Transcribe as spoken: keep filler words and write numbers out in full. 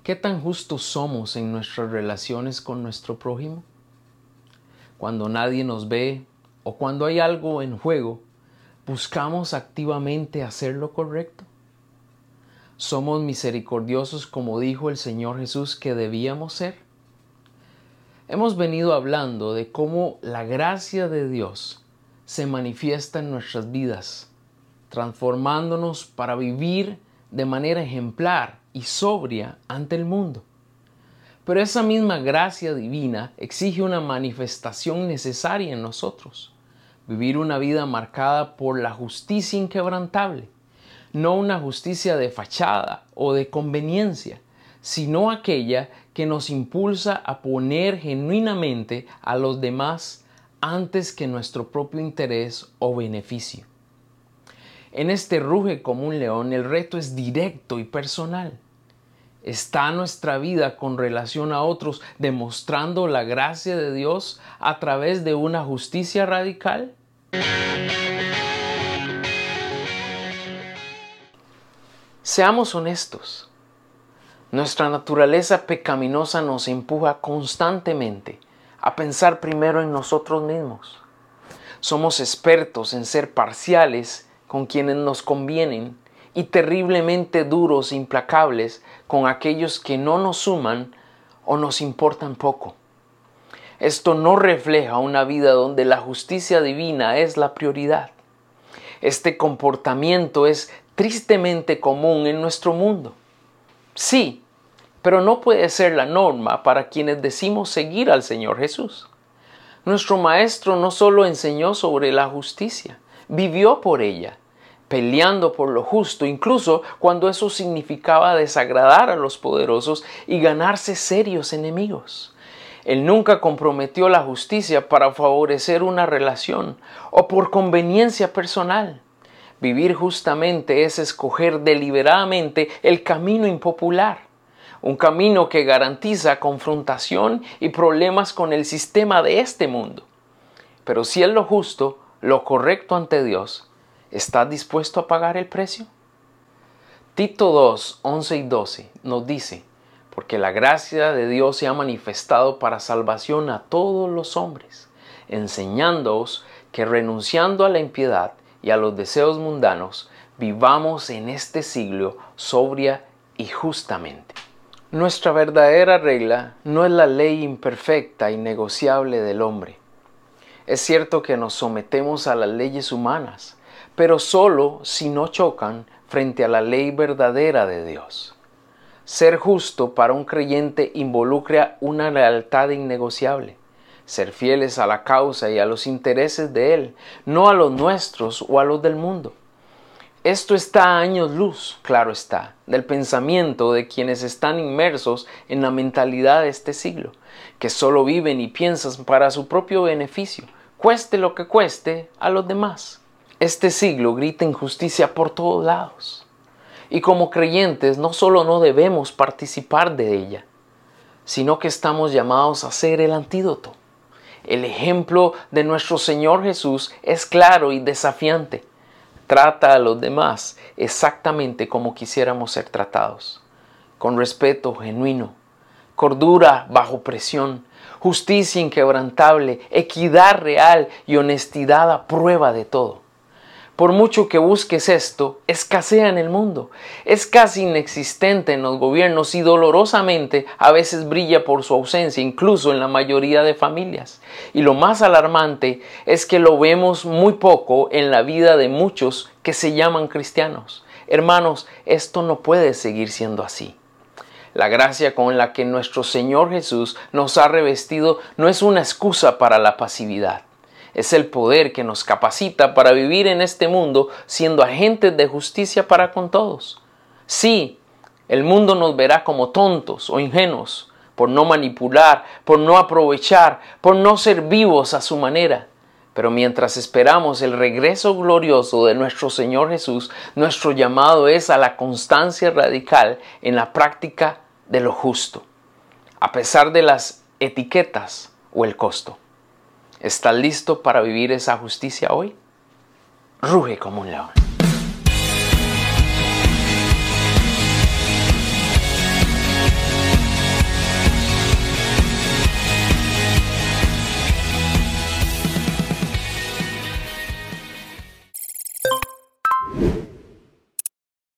¿Qué tan justos somos en nuestras relaciones con nuestro prójimo? Cuando nadie nos ve o cuando hay algo en juego, ¿buscamos activamente hacer lo correcto? ¿Somos misericordiosos como dijo el Señor Jesús que debíamos ser? Hemos venido hablando de cómo la gracia de Dios se manifiesta en nuestras vidas, transformándonos para vivir de manera ejemplar y sobria ante el mundo. Pero esa misma gracia divina exige una manifestación necesaria en nosotros. Vivir una vida marcada por la justicia inquebrantable, no una justicia de fachada o de conveniencia, sino aquella que nos impulsa a poner genuinamente a los demás antes que nuestro propio interés o beneficio. En este ruge como un león, el reto es directo y personal. ¿Está nuestra vida con relación a otros demostrando la gracia de Dios a través de una justicia radical? Seamos honestos. Nuestra naturaleza pecaminosa nos empuja constantemente a pensar primero en nosotros mismos. Somos expertos en ser parciales con quienes nos convienen y terriblemente duros e implacables con aquellos que no nos suman o nos importan poco. Esto no refleja una vida donde la justicia divina es la prioridad. Este comportamiento es tristemente común en nuestro mundo. Sí, pero no puede ser la norma para quienes decimos seguir al Señor Jesús. Nuestro Maestro no solo enseñó sobre la justicia, vivió por ella, peleando por lo justo, incluso cuando eso significaba desagradar a los poderosos y ganarse serios enemigos. Él nunca comprometió la justicia para favorecer una relación o por conveniencia personal. Vivir justamente es escoger deliberadamente el camino impopular, un camino que garantiza confrontación y problemas con el sistema de este mundo. Pero si es lo justo, lo correcto ante Dios, ¿estás dispuesto a pagar el precio? Tito dos, once y doce nos dice: porque la gracia de Dios se ha manifestado para salvación a todos los hombres, enseñándoos que renunciando a la impiedad y a los deseos mundanos, vivamos en este siglo sobria y justamente. Nuestra verdadera regla no es la ley imperfecta y negociable del hombre. Es cierto que nos sometemos a las leyes humanas, pero solo si no chocan frente a la ley verdadera de Dios. Ser justo para un creyente involucra una lealtad innegociable. Ser fieles a la causa y a los intereses de Él, no a los nuestros o a los del mundo. Esto está a años luz, claro está, del pensamiento de quienes están inmersos en la mentalidad de este siglo, que solo viven y piensan para su propio beneficio, cueste lo que cueste a los demás. Este siglo grita injusticia por todos lados. Y como creyentes no solo no debemos participar de ella, sino que estamos llamados a ser el antídoto. El ejemplo de nuestro Señor Jesús es claro y desafiante. Trata a los demás exactamente como quisiéramos ser tratados, con respeto genuino, cordura bajo presión, justicia inquebrantable, equidad real y honestidad a prueba de todo. Por mucho que busques esto, escasea en el mundo, es casi inexistente en los gobiernos y dolorosamente a veces brilla por su ausencia, incluso en la mayoría de familias. Y lo más alarmante es que lo vemos muy poco en la vida de muchos que se llaman cristianos. Hermanos, esto no puede seguir siendo así. La gracia con la que nuestro Señor Jesús nos ha revestido no es una excusa para la pasividad. Es el poder que nos capacita para vivir en este mundo siendo agentes de justicia para con todos. Sí, el mundo nos verá como tontos o ingenuos por no manipular, por no aprovechar, por no ser vivos a su manera. Pero mientras esperamos el regreso glorioso de nuestro Señor Jesús, nuestro llamado es a la constancia radical en la práctica de lo justo, a pesar de las etiquetas o el costo. ¿Estás listo para vivir esa justicia hoy? Ruge como un león.